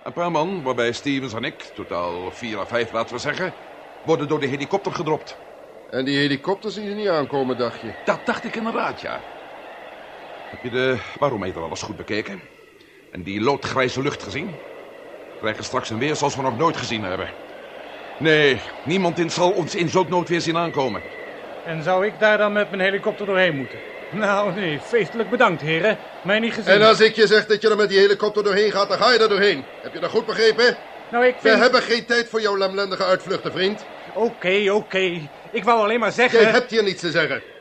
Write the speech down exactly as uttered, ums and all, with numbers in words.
Een paar man, waarbij Stevens en ik, totaal vier of vijf laten we zeggen, worden door de helikopter gedropt. En die helikopters zien ze niet aankomen, dacht je? Dat dacht ik inderdaad, ja. Heb je de barometer al eens goed bekeken? En die loodgrijze lucht gezien? We krijgen straks een weer zoals we nog nooit gezien hebben. Nee, niemand in zal ons in zo'n noodweer zien aankomen. En zou ik daar dan met mijn helikopter doorheen moeten? Nou, nee, feestelijk bedankt, heren. Mij niet gezien. En als ik je zeg dat je er met die helikopter doorheen gaat, dan ga je er doorheen. Heb je dat goed begrepen? Nou, ik vind... We hebben geen tijd voor jouw lamlendige uitvluchten, vriend. Oké, okay, oké. Okay. Ik wou alleen maar zeggen... Jij hebt hier niets te zeggen.